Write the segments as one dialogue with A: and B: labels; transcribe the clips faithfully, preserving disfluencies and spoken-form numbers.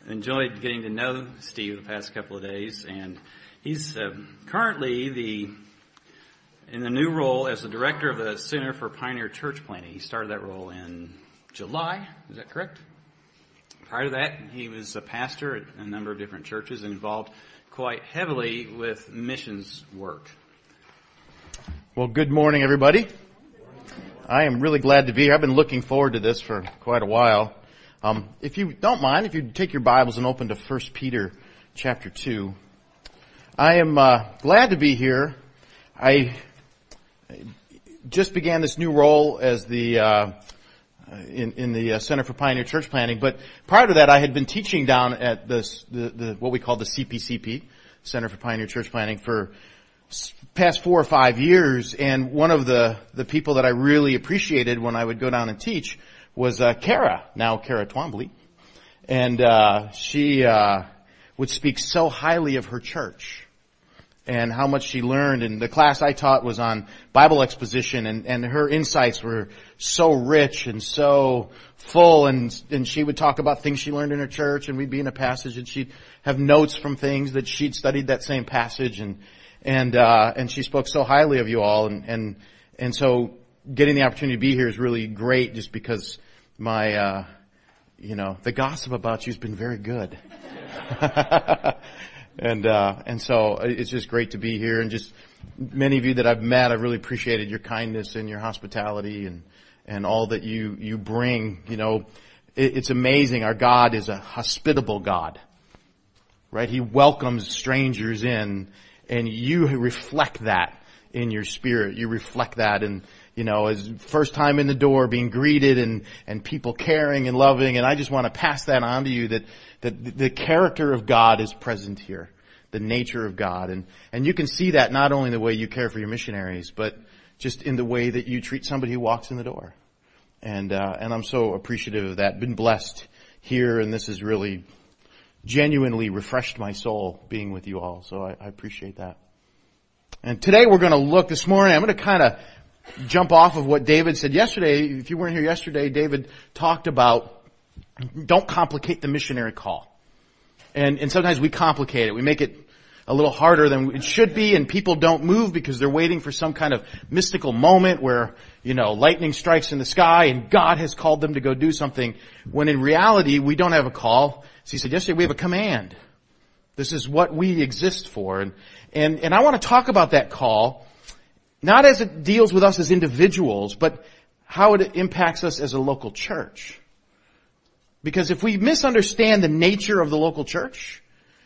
A: enjoyed getting to know Steve the past couple of days, and he's uh, currently the in the new role as the director of the Center for Pioneer Church Planting. He started that role in July. Is that correct? Prior to that, he was a pastor at a number of different churches and involved quite heavily with missions work.
B: Well, good morning, everybody. I am really glad to be here. I've been looking forward to this for quite a while. Um, if you don't mind, if you take your Bibles and open to First Peter chapter two. I am uh, glad to be here. I just began this new role as the uh, in, in the uh, Center for Pioneer Church Planting, but prior to that, I had been teaching down at this, the, the what we call the C P C P, Center for Pioneer Church Planting, for past four or five years. And one of the the people that I really appreciated when I would go down and teach was uh, Kara, now Kara Twombly, and uh, she uh, would speak so highly of her church and how much she learned. And the class I taught was on Bible exposition, and, and her insights were so rich and so full. And, and she would talk about things she learned in her church, and we'd be in a passage, and she'd have notes from things that she'd studied that same passage. And and uh, and she spoke so highly of you all. And and and so getting the opportunity to be here is really great, just because my uh, you know the gossip about you has been very good. And, uh, and so it's just great to be here, and just many of you that I've met, I've really appreciated your kindness and your hospitality and, and all that you, you bring. You know, it, it's amazing. Our God is a hospitable God, right? He welcomes strangers in, and you reflect that in your spirit. You reflect that, and, you know, as first time in the door, being greeted, and, and people caring and loving. And I just want to pass that on to you, that, that the character of God is present here, the nature of God. And, and you can see that not only in the way you care for your missionaries, but just in the way that you treat somebody who walks in the door. And, uh, and I'm so appreciative of that. Been blessed here, and this has really genuinely refreshed my soul being with you all. So I, I appreciate that. And today we're going to look, this morning, I'm going to kind of jump off of what David said yesterday. If you weren't here yesterday, David talked about don't complicate the missionary call. And, and sometimes we complicate it. We make it a little harder than it should be, and people don't move because they're waiting for some kind of mystical moment where, you know, lightning strikes in the sky and God has called them to go do something, when in reality we don't have a call. So he said yesterday, we have a command. This is what we exist for. And, and, and I want to talk about that call, not as it deals with us as individuals, but how it impacts us as a local church. Because if we misunderstand the nature of the local church,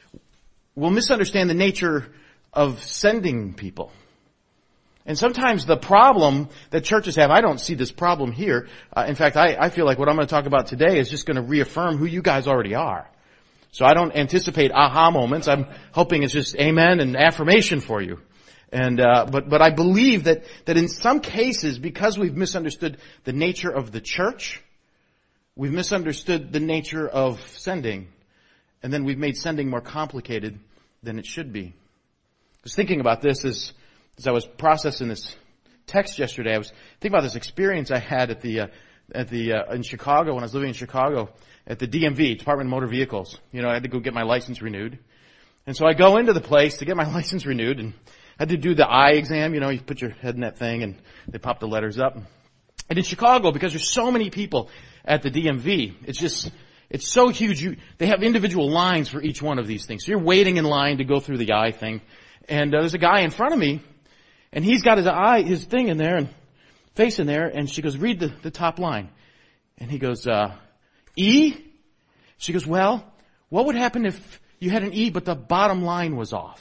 B: we'll misunderstand the nature of sending people. And sometimes the problem that churches have, I don't see this problem here. Uh, in fact, I, I feel like what I'm going to talk about today is just going to reaffirm who you guys already are. So I don't anticipate aha moments. I'm hoping it's just amen and affirmation for you. And, uh, but, but I believe that, that in some cases, because we've misunderstood the nature of the church, we've misunderstood the nature of sending, and then we've made sending more complicated than it should be. I was thinking about this as, as I was processing this text yesterday. I was thinking about this experience I had at the, uh, at the, uh, in Chicago, when I was living in Chicago, at the D M V, Department of Motor Vehicles. You know, I had to go get my license renewed. And so I go into the place to get my license renewed, and I had to do the eye exam. You know, you put your head in that thing and they pop the letters up. And in Chicago, because there's so many people at the D M V, it's just, it's so huge. You, they have individual lines for each one of these things. So you're waiting in line to go through the eye thing. And uh, there's a guy in front of me, and he's got his eye, his thing in there, and face in there, and she goes, read the, the top line. And he goes, uh, E? She goes, well, what would happen if you had an E but the bottom line was off?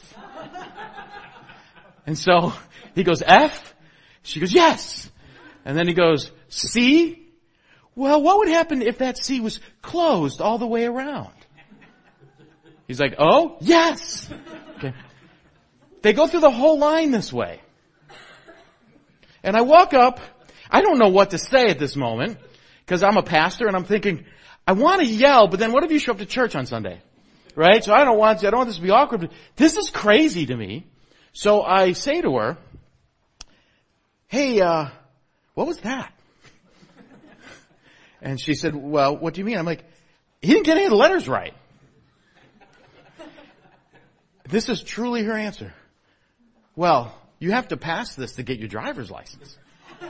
B: And so he goes, F? She goes, yes. And then he goes, C? Well, what would happen if that C was closed all the way around? He's like, oh, yes. Okay. They go through the whole line this way. And I walk up. I don't know what to say at this moment, because I'm a pastor and I'm thinking, I want to yell, but then what if you show up to church on Sunday? Right? So I don't want to, I don't want this to be awkward, but this is crazy to me. So I say to her, hey, uh, what was that? And she said, well, what do you mean? I'm like, he didn't get any of the letters right. This is truly her answer. Well, you have to pass this to get your driver's license.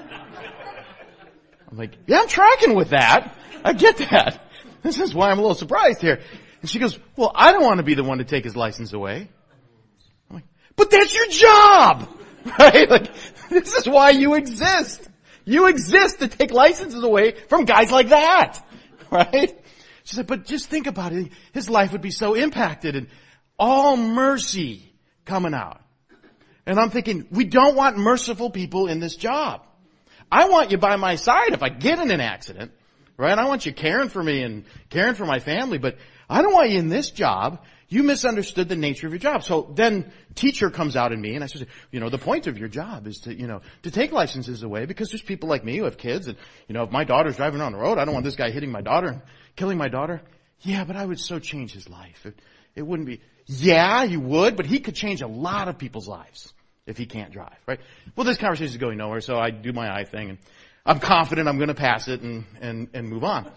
B: I'm like, yeah, I'm tracking with that. I get that. This is why I'm a little surprised here. And she goes, well, I don't want to be the one to take his license away. I'm like, but that's your job! Right? Like, this is why you exist. You exist to take licenses away from guys like that. Right? She said, but just think about it. His life would be so impacted and all mercy coming out. And I'm thinking, we don't want merciful people in this job. I want you by my side if I get in an accident. Right? I want you caring for me and caring for my family, but I don't want you in this job. You misunderstood the nature of your job. So then teacher comes out in me and I said, you know, the point of your job is to, you know, to take licenses away because there's people like me who have kids and, you know, if my daughter's driving on the road, I don't want this guy hitting my daughter and killing my daughter. Yeah, but I would so change his life. It, it wouldn't be, yeah, you would, but he could change a lot of people's lives if he can't drive, right? Well, this conversation is going nowhere, so I do my eye thing and I'm confident I'm going to pass it and, and, and move on.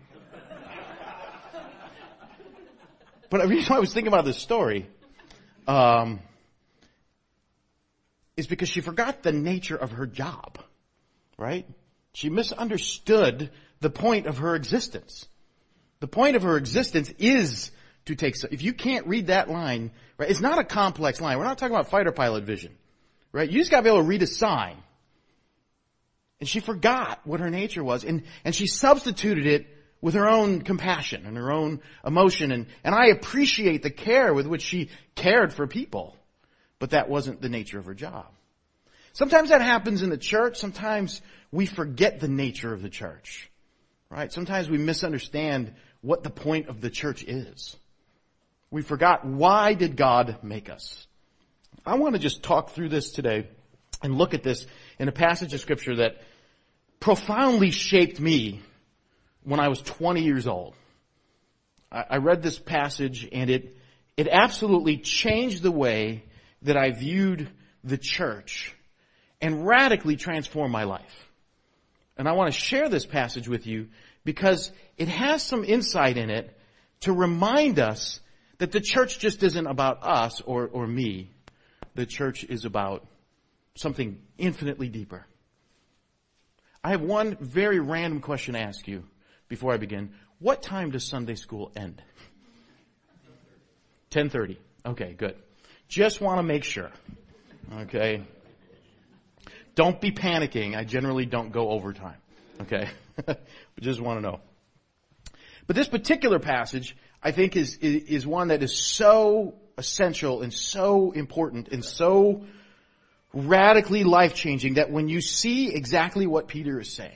B: But the reason why I was thinking about this story um, is because she forgot the nature of her job, right? She misunderstood the point of her existence. The point of her existence is to take, if you can't read that line, right, it's not a complex line. We're not talking about fighter pilot vision, right? You just got to be able to read a sign. And she forgot what her nature was, and, and she substituted it with her own compassion and her own emotion. And, and I appreciate the care with which she cared for people. But that wasn't the nature of her job. Sometimes that happens in the church. Sometimes we forget the nature of the church. Right? Sometimes we misunderstand what the point of the church is. We forgot, why did God make us? I want to just talk through this today and look at this in a passage of Scripture that profoundly shaped me when I was twenty years old. I read this passage and it, it absolutely changed the way that I viewed the church and radically transformed my life. And I want to share this passage with you because it has some insight in it to remind us that the church just isn't about us or, or me. The church is about something infinitely deeper. I have one very random question to ask you before I begin. What time does Sunday school end? ten thirty. Okay, good. Just want to make sure. Okay. Don't be panicking. I generally don't go overtime. Okay. But just want to know. But this particular passage, I think, is, is, is one that is so essential and so important and so radically life-changing that when you see exactly what Peter is saying,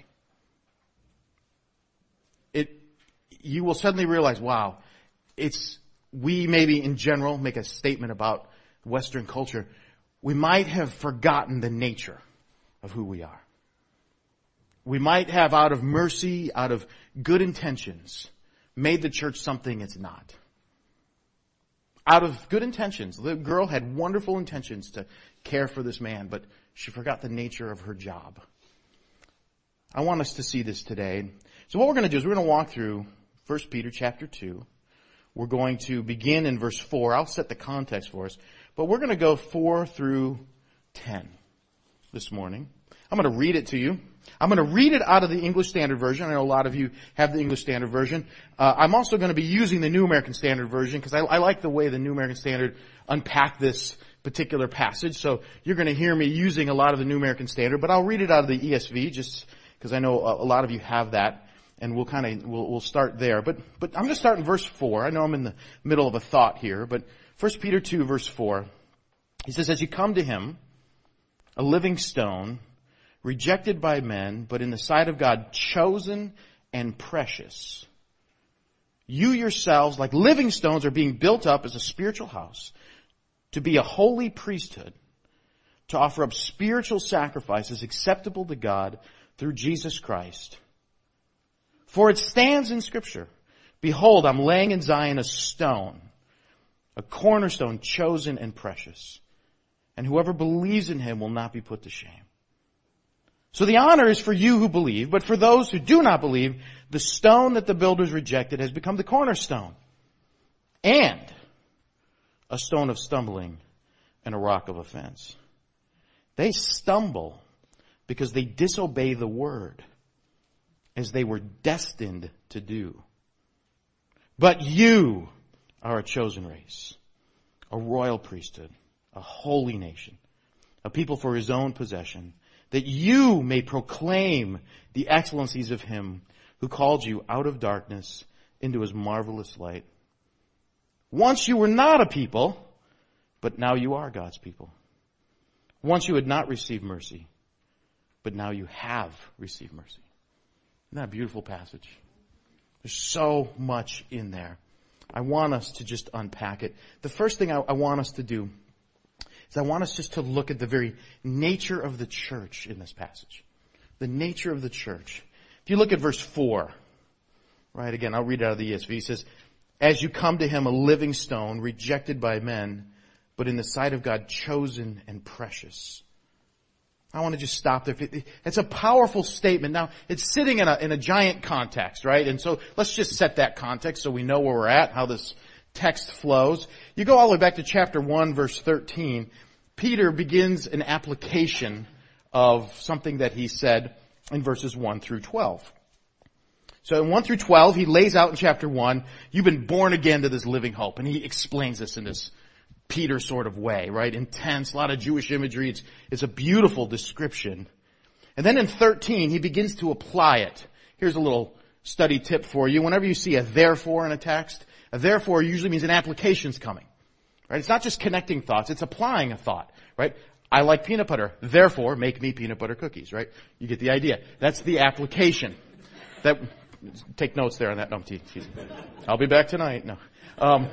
B: it, you will suddenly realize, wow, it's, we maybe in general make a statement about Western culture. We might have forgotten the nature of who we are. We might have, out of mercy, out of good intentions, made the church something it's not. Out of good intentions. The girl had wonderful intentions to care for this man, but she forgot the nature of her job. I want us to see this today. So what we're going to do is we're going to walk through First Peter chapter two. We're going to begin in verse four. I'll set the context for us. But we're going to go four through ten this morning. I'm going to read it to you. I'm going to read it out of the English Standard Version. I know a lot of you have the English Standard Version. Uh, I'm also going to be using the New American Standard Version because I, I like the way the New American Standard unpack this particular passage. So you're going to hear me using a lot of the New American Standard, but I'll read it out of the E S V just because I know a, a lot of you have that, and we'll kind of we'll, we'll start there. But but I'm going to start in verse four. I know I'm in the middle of a thought here, but First Peter two verse four. He says, "As you come to him, a living stone, rejected by men, but in the sight of God, chosen and precious. You yourselves, like living stones, are being built up as a spiritual house to be a holy priesthood, to offer up spiritual sacrifices acceptable to God through Jesus Christ. For it stands in Scripture, behold, I'm laying in Zion a stone, a cornerstone chosen and precious, and whoever believes in him will not be put to shame. So the honor is for you who believe, but for those who do not believe, the stone that the builders rejected has become the cornerstone and a stone of stumbling and a rock of offense. They stumble because they disobey the word as they were destined to do. But you are a chosen race, a royal priesthood, a holy nation, a people for his own possession, that you may proclaim the excellencies of him who called you out of darkness into his marvelous light. Once you were not a people, but now you are God's people. Once you had not received mercy, but now you have received mercy. Isn't that a beautiful passage? There's so much in there. I want us to just unpack it. The first thing I, I want us to do is I want us just to look at the very nature of the church in this passage. The nature of the church. If you look at verse four, right, again, I'll read it out of the E S V. He says, as you come to him, a living stone, rejected by men, but in the sight of God, chosen and precious. I want to just stop there. It's a powerful statement. Now, it's sitting in a, in a giant context, right? And so let's just set that context so we know where we're at, how this text flows. You go all the way back to chapter one, verse thirteen. Peter begins an application of something that he said in verses one through twelve. So in one through twelve, he lays out in chapter one, you've been born again to this living hope. And he explains this in this Peter sort of way, right? Intense, a lot of Jewish imagery. It's, it's a beautiful description. And then in thirteen, he begins to apply it. Here's a little study tip for you. Whenever you see a therefore in a text, a therefore usually means an application's coming, right? It's not just connecting thoughts, it's applying a thought, right? I like peanut butter, therefore make me peanut butter cookies, right? You get the idea. That's the application. That, take notes there on that. No, geez. I'll be back tonight. No. Um,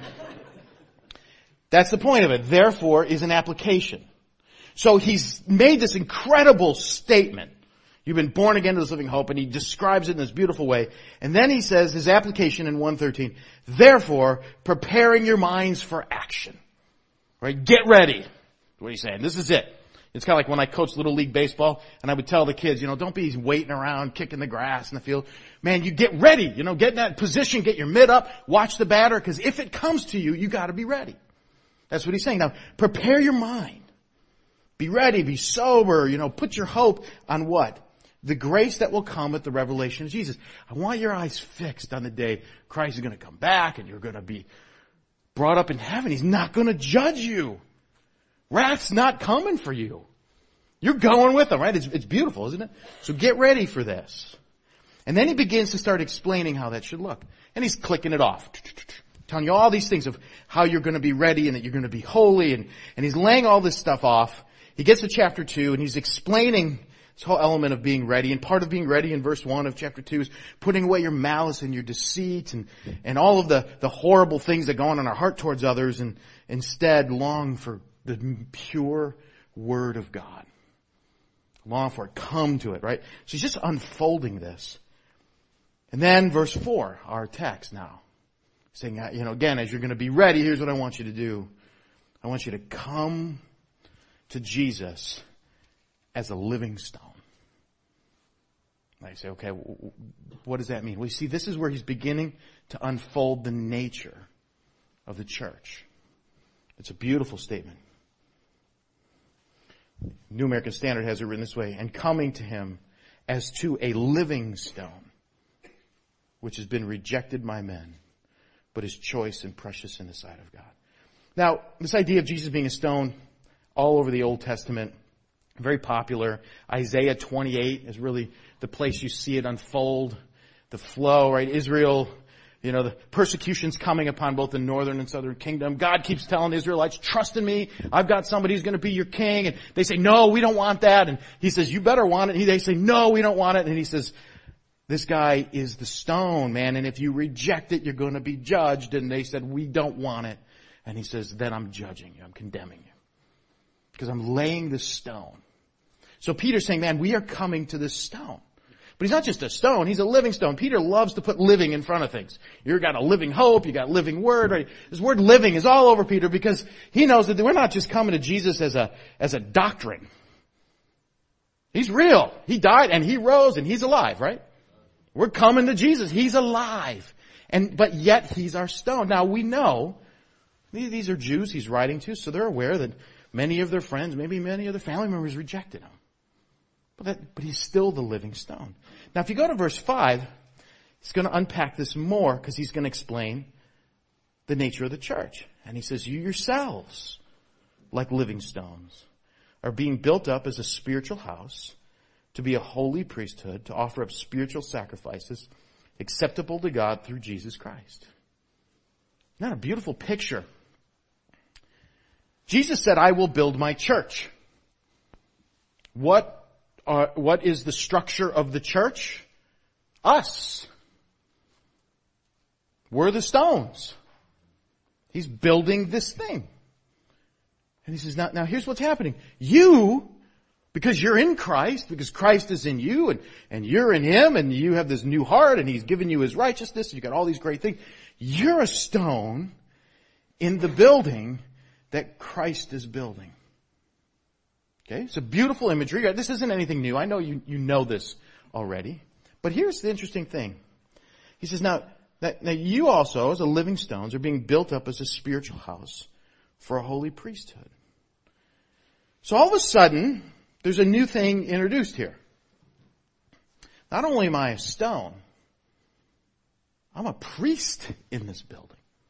B: That's the point of it. Therefore is an application. So he's made this incredible statement. You've been born again to this living hope, and he describes it in this beautiful way. And then he says his application in one thirteen, therefore preparing your minds for action. Right? Get ready. What he's saying. This is it. It's kind of like when I coached Little League Baseball, and I would tell the kids, you know, don't be waiting around, kicking the grass in the field. Man, you get ready. You know, get in that position, get your mitt up, watch the batter, because if it comes to you, you gotta be ready. That's what he's saying. Now, prepare your mind. Be ready, be sober, you know, put your hope on what? The grace that will come at the revelation of Jesus. I want your eyes fixed on the day Christ is going to come back and you're going to be brought up in heaven. He's not going to judge you. Wrath's not coming for you. You're going with him, right? It's, it's beautiful, isn't it? So get ready for this. And then he begins to start explaining how that should look. And he's clicking it off. Telling you all these things of how you're going to be ready and that you're going to be holy. And, and he's laying all this stuff off. He gets to chapter two and he's explaining this whole element of being ready. And part of being ready in verse one of chapter two is putting away your malice and your deceit and, and all of the, the horrible things that go on in our heart towards others, and instead long for the pure word of God. Long for it. Come to it, right? So he's just unfolding this. And then verse four, our text now. Saying, you know, again, as you're going to be ready, here's what I want you to do. I want you to come to Jesus as a living stone. And I say, okay, what does that mean? Well, you see, this is where he's beginning to unfold the nature of the church. It's a beautiful statement. New American Standard has it written this way, and coming to him as to a living stone, which has been rejected by men, but is choice and precious in the sight of God. Now, this idea of Jesus being a stone, all over the Old Testament, very popular. Isaiah twenty-eight is really the place you see it unfold. The flow, right? Israel, you know, the persecution's coming upon both the northern and southern kingdom. God keeps telling the Israelites, trust in me. I've got somebody who's going to be your king. And they say, no, we don't want that. And he says, you better want it. And they say, no, we don't want it. And he says, this guy is the stone, man. And if you reject it, you're going to be judged. And they said, we don't want it. And he says, then I'm judging you. I'm condemning you. Because I'm laying this stone. So Peter's saying, man, we are coming to this stone. But he's not just a stone, he's a living stone. Peter loves to put living in front of things. You've got a living hope, you got living word, right? This word living is all over Peter because he knows that we're not just coming to Jesus as a, as a doctrine. He's real. He died and he rose and he's alive, right? We're coming to Jesus. He's alive. And, but yet he's our stone. Now we know These are Jews he's writing to, so they're aware that many of their friends, maybe many of their family members rejected him. But that, but he's still the living stone. Now if you go to verse five, he's going to unpack this more because he's going to explain the nature of the church. And he says, you yourselves, like living stones, are being built up as a spiritual house to be a holy priesthood, to offer up spiritual sacrifices acceptable to God through Jesus Christ. Isn't that a beautiful picture? Jesus said, I will build my church. What are, what is the structure of the church? Us. We're the stones. He's building this thing. And he says, now, now here's what's happening. You, because you're in Christ, because Christ is in you, and, and you're in Him, and you have this new heart, and He's given you His righteousness, and you've got all these great things. You're a stone in the building that Christ is building. Okay? It's a beautiful imagery. This isn't anything new. I know you, you know this already. But here's the interesting thing. He says, now, that, now you also, as a living stones, are being built up as a spiritual house for a holy priesthood. So all of a sudden, there's a new thing introduced here. Not only am I a stone, I'm a priest in this building.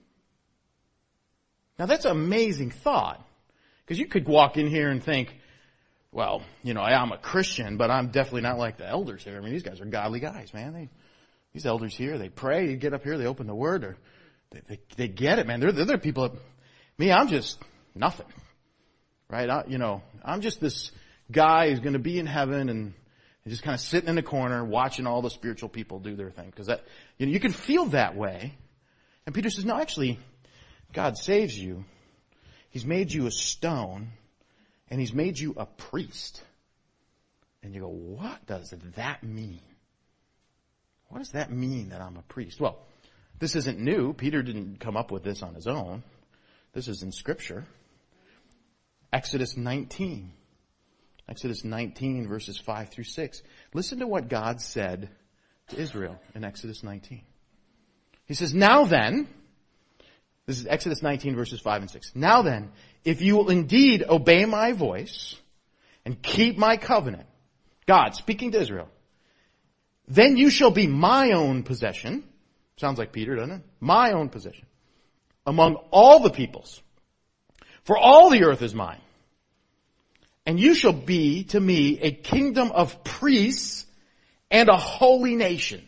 B: Now that's an amazing thought. Because you could walk in here and think, well, you know, I'm a Christian, but I'm definitely not like the elders here. I mean, these guys are godly guys, man. They, these elders here, they pray, you get up here, they open the Word, or they, they, they get it, man. They're, they're the people that, me, I'm just nothing. Right? I, you know, I'm just this guy who's going to be in heaven and just kind of sitting in the corner watching all the spiritual people do their thing. Because that, you know, you can feel that way. And Peter says, no, actually, God saves you. He's made you a stone, and He's made you a priest. And you go, what does that mean? What does that mean that I'm a priest? Well, this isn't new. Peter didn't come up with this on his own. This is in Scripture. Exodus nineteen. Exodus nineteen, verses five through six. Listen to what God said to Israel in Exodus nineteen. He says, now then, this is Exodus nineteen, verses five and six. Now then, if you will indeed obey my voice and keep my covenant, God speaking to Israel, then you shall be my own possession. Sounds like Peter, doesn't it? My own possession. Among all the peoples. For all the earth is mine. And you shall be to me a kingdom of priests and a holy nation.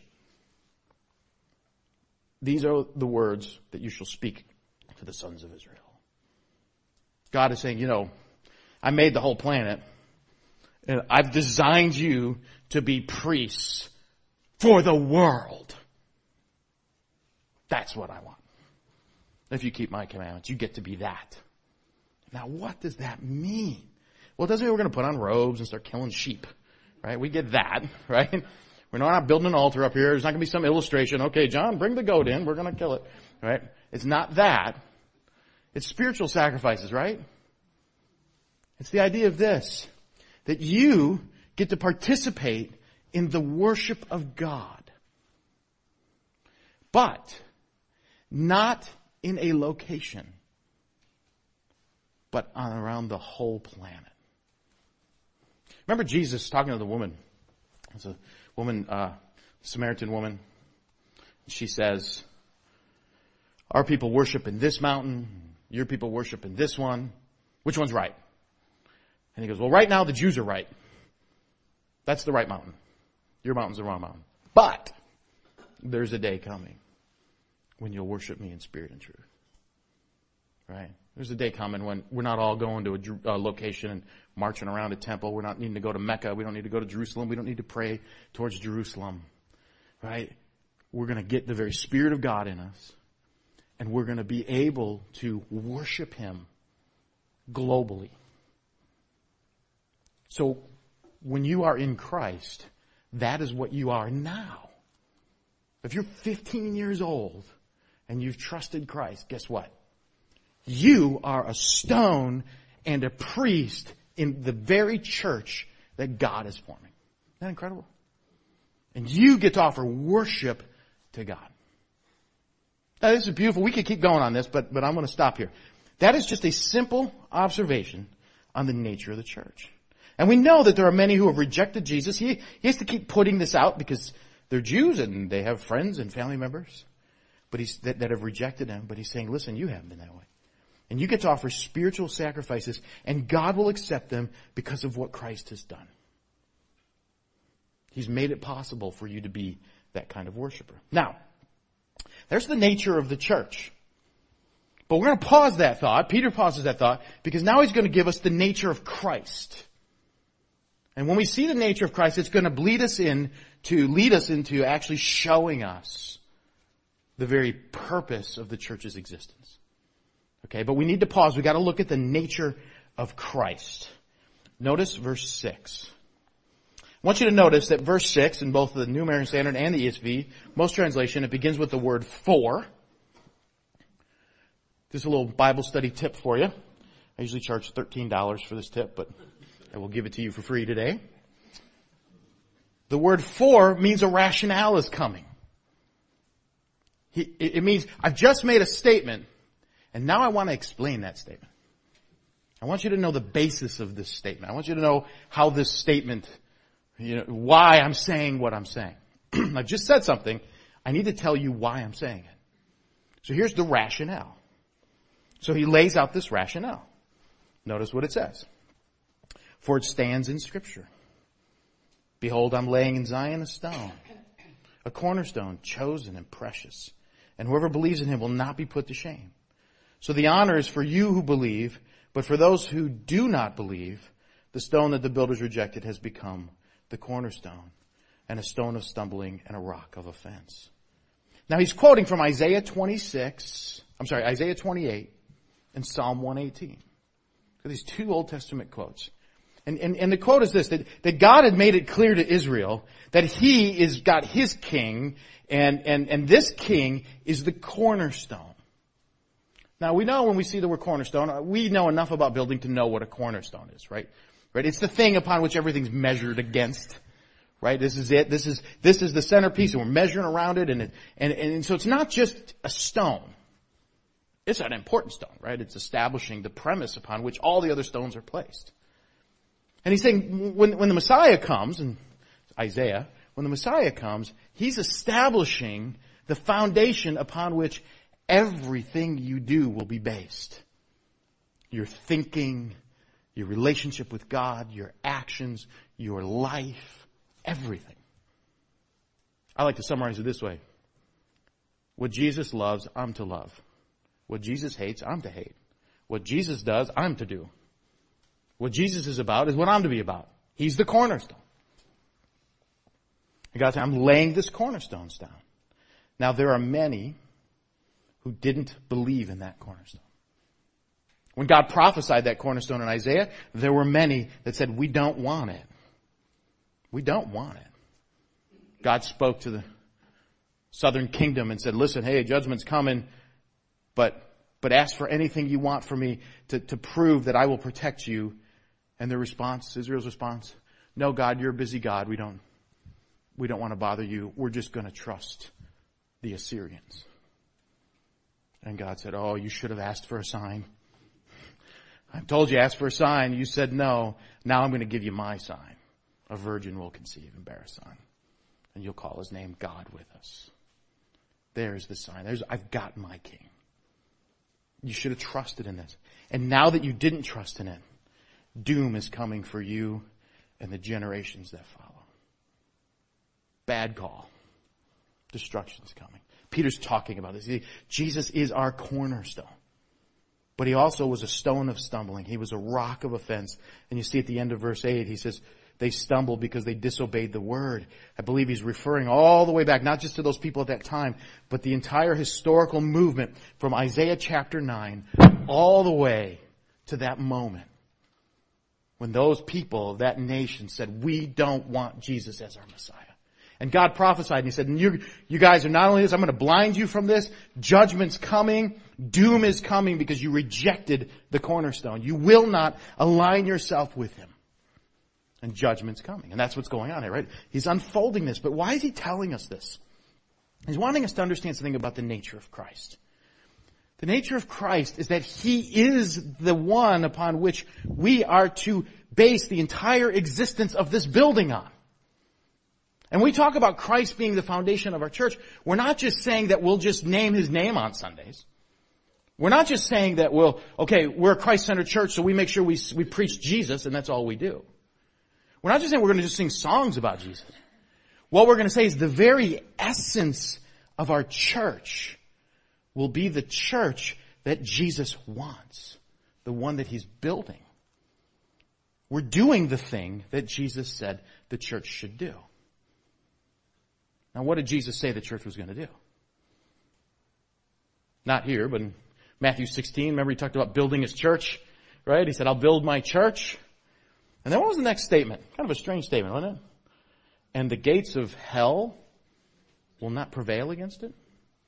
B: These are the words that you shall speak to the sons of Israel. God is saying, you know, I made the whole planet. And I've designed you to be priests for the world. That's what I want. If you keep my commandments, you get to be that. Now, what does that mean? Well, it doesn't mean we're going to put on robes and start killing sheep, right? We get that, right? We're not building an altar up here. There's not going to be some illustration. Okay, John, bring the goat in. We're going to kill it, right? It's not that. It's spiritual sacrifices, right? It's the idea of this, that you get to participate in the worship of God, but not in a location, but on around the whole planet. Remember Jesus talking to the woman. It's a woman, uh, Samaritan woman. She says, our people worship in this mountain. Your people worship in this one. Which one's right? And he goes, well, right now the Jews are right. That's the right mountain. Your mountain's the wrong mountain. But there's a day coming when you'll worship me in spirit and truth. Right? There's a day coming when we're not all going to a uh, location and marching around a temple. We're not needing to go to Mecca. We don't need to go to Jerusalem. We don't need to pray towards Jerusalem. Right? We're going to get the very Spirit of God in us. And we're going to be able to worship Him globally. So when you are in Christ, that is what you are now. If you're fifteen years old and you've trusted Christ, guess what? You are a stone and a priest in the very church that God is forming. Isn't that incredible? And you get to offer worship to God. Now, this is beautiful. We could keep going on this, but, but I'm going to stop here. That is just a simple observation on the nature of the church. And we know that there are many who have rejected Jesus. He, he has to keep putting this out because they're Jews and they have friends and family members but he's, that, that have rejected him. But he's saying, listen, you haven't been that way. And you get to offer spiritual sacrifices and God will accept them because of what Christ has done. He's made it possible for you to be that kind of worshiper. Now, there's the nature of the church. But we're going to pause that thought. Peter pauses that thought because now he's going to give us the nature of Christ. And when we see the nature of Christ, it's going to lead us in to lead us into actually showing us the very purpose of the church's existence. Okay, but we need to pause. We got to look at the nature of Christ. Notice verse six. I want you to notice that verse six in both the New American Standard and the E S V, most translation, it begins with the word for. Just a little Bible study tip for you. I usually charge thirteen dollars for this tip, but I will give it to you for free today. The word for means a rationale is coming. It means I've just made a statement, and now I want to explain that statement. I want you to know the basis of this statement. I want you to know how this statement, you know, why I'm saying what I'm saying. I've just said something. I need to tell you why I'm saying it. So here's the rationale. So he lays out this rationale. Notice what it says. For it stands in Scripture. Behold, I'm laying in Zion a stone, a cornerstone, chosen and precious. And whoever believes in him will not be put to shame. So the honor is for you who believe, but for those who do not believe, the stone that the builders rejected has become the cornerstone, and a stone of stumbling and a rock of offense. Now he's quoting from Isaiah twenty-six, I'm sorry, Isaiah twenty-eight and Psalm one eighteen. So these two Old Testament quotes. And, and, and the quote is this, that, that God had made it clear to Israel that he is got his king, and, and, and this king is the cornerstone. Now we know when we see the word cornerstone, we know enough about building to know what a cornerstone is, right? Right? It's the thing upon which everything's measured against. Right? This is it. This is, this is the centerpiece, and we're measuring around it, and it, and, and so it's not just a stone. It's an important stone, right? It's establishing the premise upon which all the other stones are placed. And he's saying when, when the Messiah comes, and Isaiah, when the Messiah comes, he's establishing the foundation upon which everything you do will be based. Your thinking, your relationship with God, your actions, your life, everything. I like to summarize it this way. What Jesus loves, I'm to love. What Jesus hates, I'm to hate. What Jesus does, I'm to do. What Jesus is about is what I'm to be about. He's the cornerstone. And God said, I'm laying this cornerstone down. Now there are many who didn't believe in that cornerstone. When God prophesied that cornerstone in Isaiah, there were many that said, we don't want it. We don't want it. God spoke to the southern kingdom and said, listen, hey, judgment's coming, but but ask for anything you want from me to, to prove that I will protect you. And the response, Israel's response, no, God, you're a busy God. We don't, we don't want to bother you. We're just going to trust the Assyrians. And God said, oh, you should have asked for a sign. I told you, ask for a sign. You said no. Now I'm going to give you my sign. A virgin will conceive and bear a son. And you'll call his name God with us. There's the sign. There's, I've got my king. You should have trusted in this. And now that you didn't trust in it, doom is coming for you and the generations that follow. Bad call. Destruction's coming. Peter's talking about this. Jesus is our cornerstone. But he also was a stone of stumbling. He was a rock of offense. And you see at the end of verse eight, he says, they stumbled because they disobeyed the word. I believe he's referring all the way back, not just to those people at that time, but the entire historical movement from Isaiah chapter nine all the way to that moment when those people, that nation said, we don't want Jesus as our Messiah. And God prophesied and he said, you, you guys are not only this, I'm going to blind you from this. Judgment's coming. Doom is coming because you rejected the cornerstone. You will not align yourself with him. And judgment's coming. And that's what's going on here, right? He's unfolding this. But why is he telling us this? He's wanting us to understand something about the nature of Christ. The nature of Christ is that He is the one upon which we are to base the entire existence of this building on. And we talk about Christ being the foundation of our church. We're not just saying that we'll just name His name on Sundays. We're not just saying that we'll, okay, we're a Christ-centered church, so we make sure we, we preach Jesus and that's all we do. We're not just saying we're going to just sing songs about Jesus. What we're going to say is the very essence of our church will be the church that Jesus wants, the one that He's building. We're doing the thing that Jesus said the church should do. Now, what did Jesus say the church was going to do? Not here, but in Matthew sixteen, remember He talked about building His church, right? He said, I'll build my church. And then what was the next statement? Kind of a strange statement, wasn't it? And the gates of hell will not prevail against it.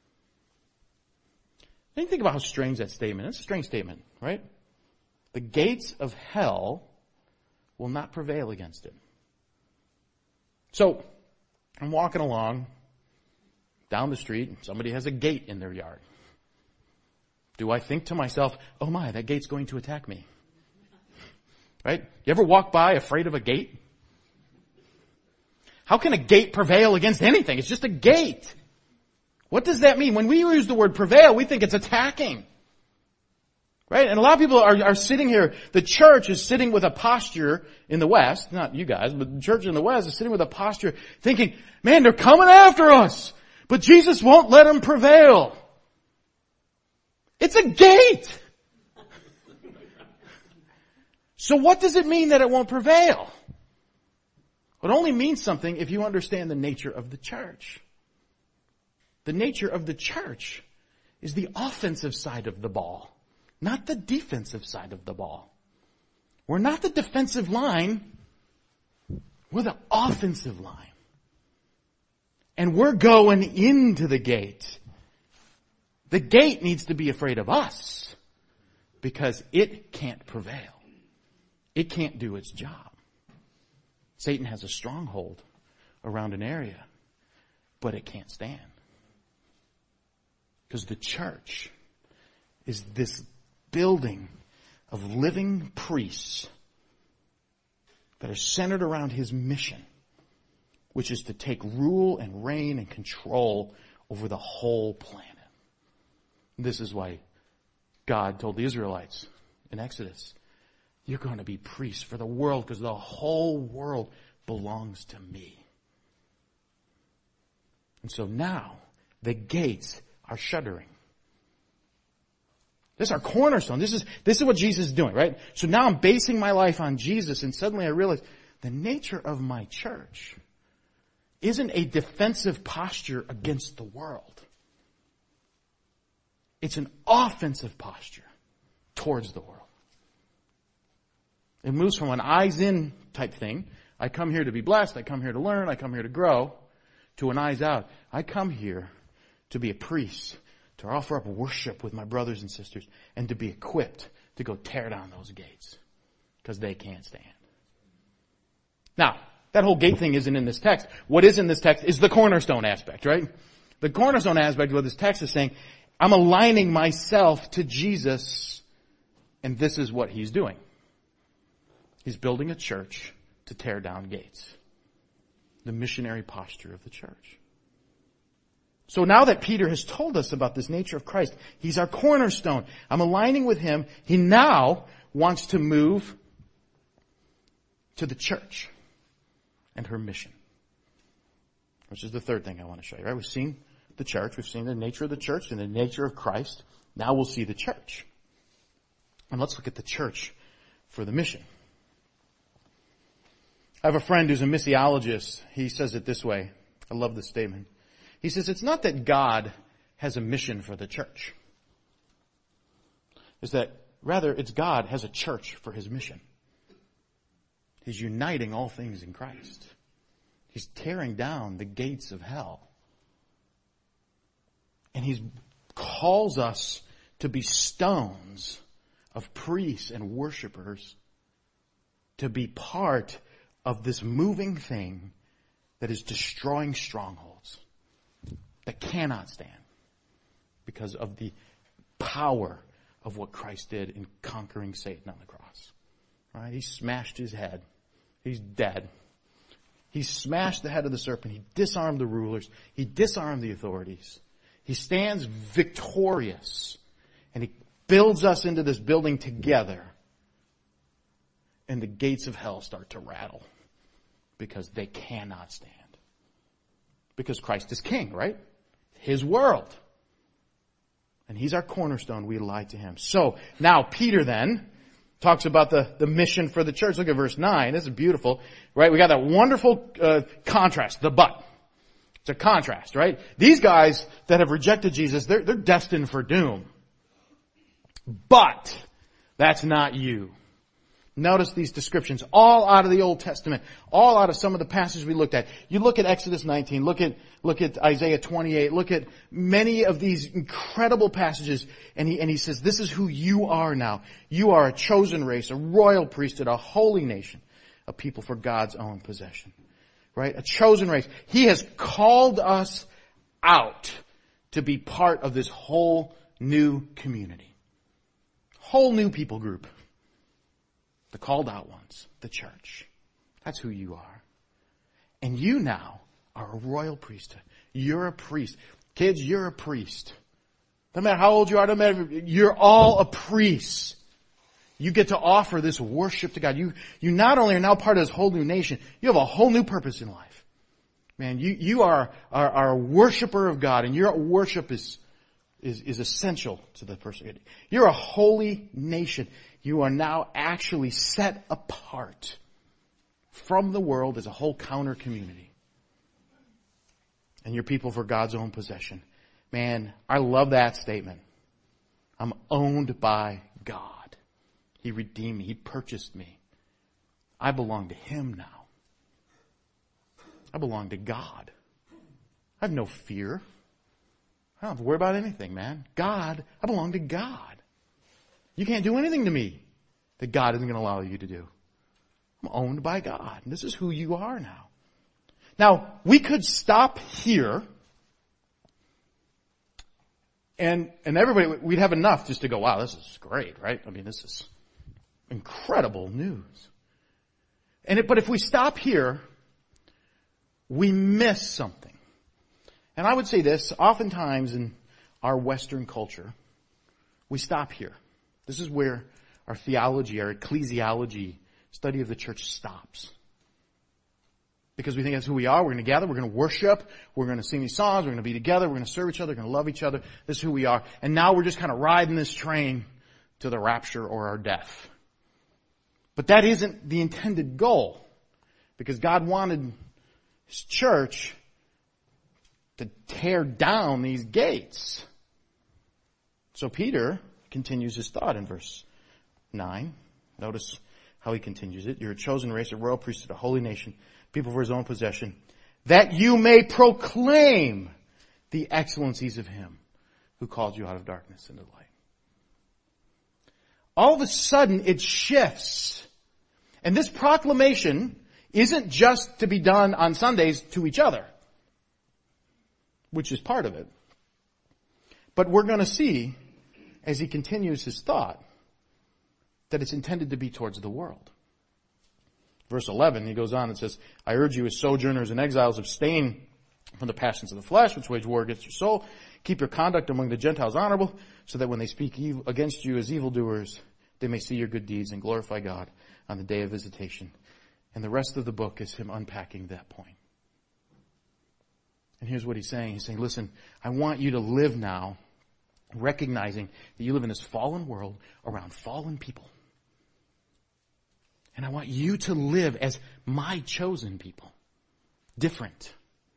B: Then you think about how strange that statement is. It's a strange statement, right? The gates of hell will not prevail against it. So, I'm walking along down the street and somebody has a gate in their yard. Do I think to myself, oh my, that gate's going to attack me? Right? You ever walk by afraid of a gate? How can a gate prevail against anything? It's just a gate. What does that mean? When we use the word prevail, we think it's attacking. Right? And a lot of people are, are sitting here, the church is sitting with a posture in the West, not you guys, but the church in the West is sitting with a posture thinking, man, they're coming after us, but Jesus won't let them prevail. It's a gate. So what does it mean that it won't prevail? It only means something if you understand the nature of the church. The nature of the church is the offensive side of the ball, not the defensive side of the ball. We're not the defensive line, we're the offensive line. And we're going into the gate. The gate needs to be afraid of us because it can't prevail. It can't do its job. Satan has a stronghold around an area, but it can't stand. Because the church is this building of living priests that are centered around His mission, which is to take rule and reign and control over the whole planet. This is why God told the Israelites in Exodus, you're going to be priests for the world because the whole world belongs to me. And so now the gates are shuddering. This is our cornerstone. This is, this is what Jesus is doing, right? So now I'm basing my life on Jesus, and suddenly I realize the nature of my church isn't a defensive posture against the world. It's an offensive posture towards the world. It moves from an eyes in type thing. I come here to be blessed. I come here to learn. I come here to grow. To an eyes out. I come here to be a priest, to offer up worship with my brothers and sisters, and to be equipped to go tear down those gates because they can't stand. Now, that whole gate thing isn't in this text. What is in this text is the cornerstone aspect, right? The cornerstone aspect of what this text is saying, I'm aligning myself to Jesus, and this is what He's doing. He's building a church to tear down gates. The missionary posture of the church. So now that Peter has told us about this nature of Christ, He's our cornerstone. I'm aligning with Him. He now wants to move to the church and her mission. Which is the third thing I want to show you, right? We've seen the church. We've seen the nature of the church and the nature of Christ. Now we'll see the church. And let's look at the church for the mission. I have a friend who's a missiologist. He says it this way. I love this statement. He says, it's not that God has a mission for the church. It's that, rather, it's God has a church for His mission. He's uniting all things in Christ. He's tearing down the gates of hell. And He calls us to be stones of priests and worshipers, to be part of this moving thing that is destroying strongholds. that cannot stand because of the power of what Christ did in conquering Satan on the cross. Right? He smashed his head. He's dead. He smashed the head of the serpent. He disarmed the rulers. He disarmed the authorities. He stands victorious. And he builds us into this building together. And the gates of hell start to rattle. Because they cannot stand. Because Christ is king, right? His world. And he's our cornerstone. We lie to him. So, now Peter then talks about the, the mission for the church. Look at verse nine. This is beautiful, right? We got that wonderful uh, contrast, the but. It's a contrast, right? These guys that have rejected Jesus, they're, they're destined for doom. But that's not you. Notice these descriptions, all out of the Old Testament, all out of some of the passages we looked at. You look at Exodus nineteen, look at, look at Isaiah twenty-eight, look at many of these incredible passages, and he, and he says, this is who you are now. You are a chosen race, a royal priesthood, a holy nation, a people for God's own possession. Right? A chosen race. He has called us out to be part of this whole new community. Whole new people group. The called out ones, the church. That's who you are. And you now are a royal priesthood. You're a priest. Kids, you're a priest. No matter how old you are, no matter, you're all a priest. You get to offer this worship to God. You, you not only are now part of this whole new nation, you have a whole new purpose in life. Man, you, you are, are, are a worshiper of God, and your worship is, is, is essential to the person. You're a holy nation. You are now actually set apart from the world as a whole counter community. And you're people for God's own possession. Man, I love that statement. I'm owned by God. He redeemed me. He purchased me. I belong to Him now. I belong to God. I have no fear. I don't have to worry about anything, man. God, I belong to God. You can't do anything to me that God isn't going to allow you to do. I'm owned by God. This is who you are now. Now, we could stop here and, and everybody, we'd have enough just to go, wow, this is great, right? I mean, this is incredible news. And it, but if we stop here, we miss something. And I would say this, oftentimes in our Western culture, we stop here. This is where our theology, our ecclesiology, study of the church stops. Because we think that's who we are. We're going to gather. We're going to worship. We're going to sing these songs. We're going to be together. We're going to serve each other. We're going to love each other. This is who we are. And now we're just kind of riding this train to the rapture or our death. But that isn't the intended goal. Because God wanted His church to tear down these gates. So Peter continues his thought in verse nine. Notice how he continues it. You're a chosen race, a royal priesthood, a holy nation, people for His own possession, that you may proclaim the excellencies of Him who called you out of darkness into light. All of a sudden it shifts. And this proclamation isn't just to be done on Sundays to each other, which is part of it. But we're going to see, as he continues his thought, that it's intended to be towards the world. Verse eleven, he goes on and says, I urge you as sojourners and exiles, abstain from the passions of the flesh, which wage war against your soul. Keep your conduct among the Gentiles honorable, so that when they speak evil against you as evildoers, they may see your good deeds and glorify God on the day of visitation. And the rest of the book is him unpacking that point. And here's what he's saying. He's saying, listen, I want you to live now recognizing that you live in this fallen world around fallen people. And I want you to live as my chosen people. Different.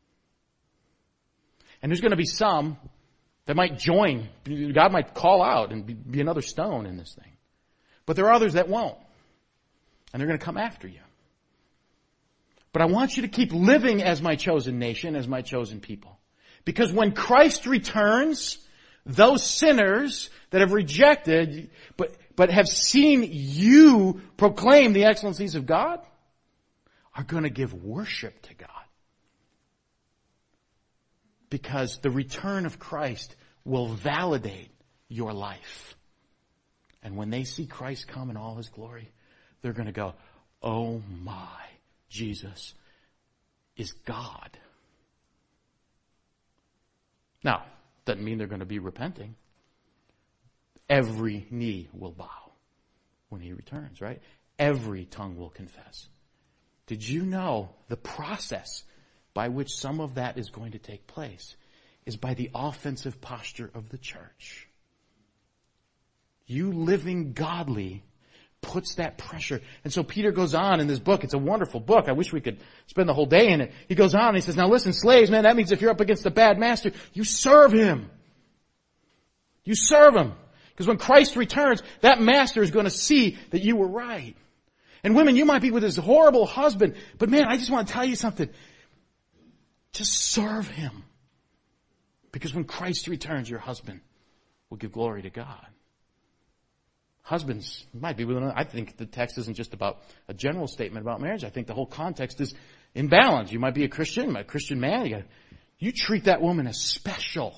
B: And there's going to be some that might join. God might call out and be another stone in this thing. But there are others that won't. And they're going to come after you. But I want you to keep living as my chosen nation, as my chosen people. Because when Christ returns, those sinners that have rejected, but, but have seen you proclaim the excellencies of God, are going to give worship to God. because the return of Christ will validate your life. And when they see Christ come in all his glory, they're going to go, oh my, Jesus is God. Now, doesn't mean they're going to be repenting. Every knee will bow when he returns, right? Every tongue will confess. Did you know the process by which some of that is going to take place is by the offensive posture of the church? You living godly puts that pressure. And so Peter goes on in this book. It's a wonderful book. I wish we could spend the whole day in it. He goes on and he says, now listen, slaves, man, that means if you're up against a bad master, you serve him. You serve him. Because when Christ returns, that master is going to see that you were right. And women, you might be with this horrible husband, but man, I just want to tell you something. Just serve him. Because when Christ returns, your husband will give glory to God. Husbands might be with another. I think the text isn't just about a general statement about marriage. I think the whole context is in balance. You might be a Christian, you might be a Christian man. You, gotta, you treat that woman as special,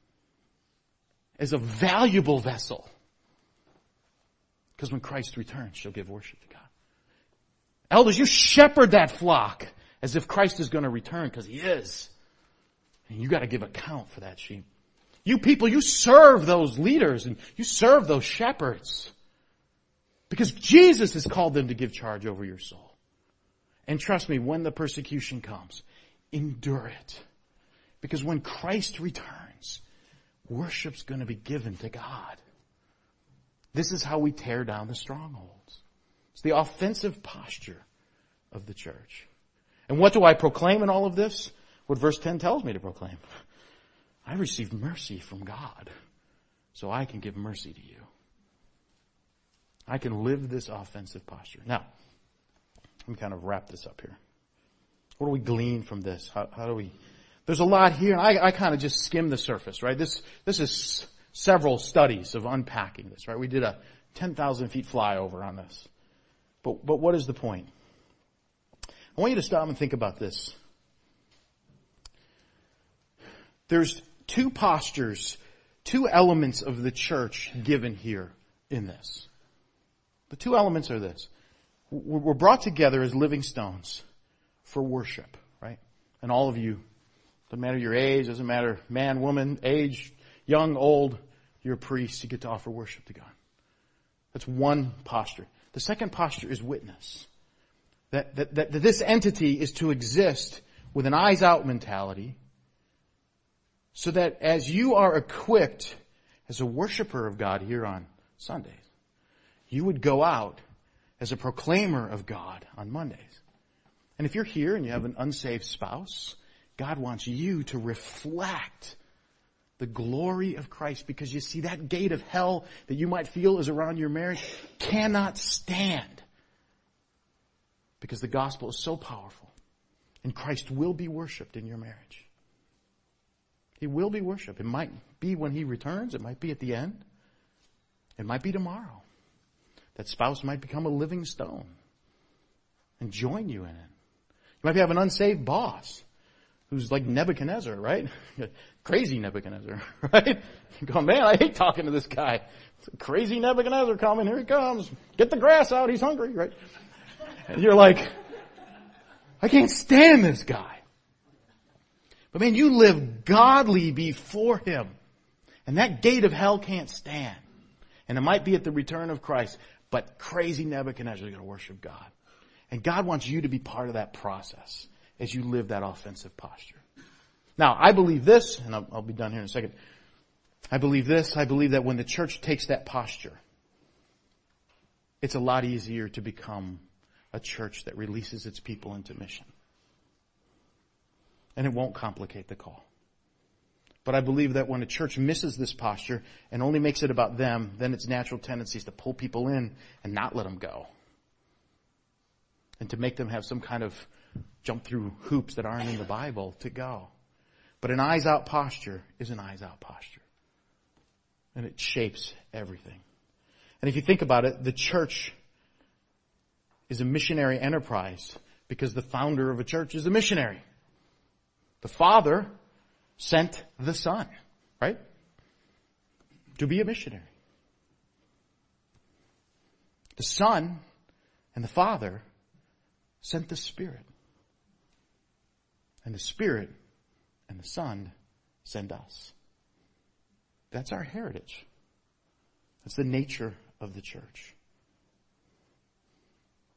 B: as a valuable vessel. Because when Christ returns, she'll give worship to God. Elders, you shepherd that flock as if Christ is going to return, because he is. And you got to give account for that sheep. You people, you serve those leaders and you serve those shepherds. Because Jesus has called them to give charge over your soul. And trust me, when the persecution comes, endure it. Because when Christ returns, worship's going to be given to God. This is how we tear down the strongholds. It's the offensive posture of the church. And what do I proclaim in all of this? What verse ten tells me to proclaim. I received mercy from God, so I can give mercy to you. I can live this offensive posture. Now, let me kind of wrap this up here. What do we glean from this? How, how do we... There's a lot here, and I, I kind of just skimmed the surface, right? This, this is several studies of unpacking this, right? We did a ten thousand feet flyover on this. But, but what is the point? I want you to stop and think about this. There's two postures, two elements of the church given here in this. The two elements are this. We're brought together as living stones for worship, right? And all of you, doesn't matter your age, doesn't matter man, woman, age, young, old, you're a priest, you get to offer worship to God. That's one posture. The second posture is witness. That, that, that, that this entity is to exist with an eyes out mentality, so that as you are equipped as a worshiper of God here on Sundays, you would go out as a proclaimer of God on Mondays. And if you're here and you have an unsaved spouse, God wants you to reflect the glory of Christ, because you see that gate of hell that you might feel is around your marriage cannot stand, because the gospel is so powerful and Christ will be worshiped in your marriage. He will be worshiped. It might be when he returns. It might be at the end. It might be tomorrow. That spouse might become a living stone and join you in it. You might have an unsaved boss who's like Nebuchadnezzar, right? Crazy Nebuchadnezzar, right? You go, man, I hate talking to this guy. It's a crazy Nebuchadnezzar coming. Here he comes. Get the grass out. He's hungry, right? And you're like, I can't stand this guy. But man, you live godly before him. And that gate of hell can't stand. And it might be at the return of Christ, but crazy Nebuchadnezzar is going to worship God. And God wants you to be part of that process as you live that offensive posture. Now, I believe this, and I'll, I'll be done here in a second. I believe this. I believe that when the church takes that posture, it's a lot easier to become a church that releases its people into mission. And it won't complicate the call. But I believe that when a church misses this posture and only makes it about them, then its natural tendency is to pull people in and not let them go. And to make them have some kind of jump through hoops that aren't in the Bible to go. But an eyes out posture is an eyes out posture. And it shapes everything. And if you think about it, the church is a missionary enterprise because the founder of a church is a missionary. The father sent the Son, right? To be a missionary. The Son and the Father sent the Spirit. And the Spirit and the Son send us. That's our heritage. That's the nature of the church.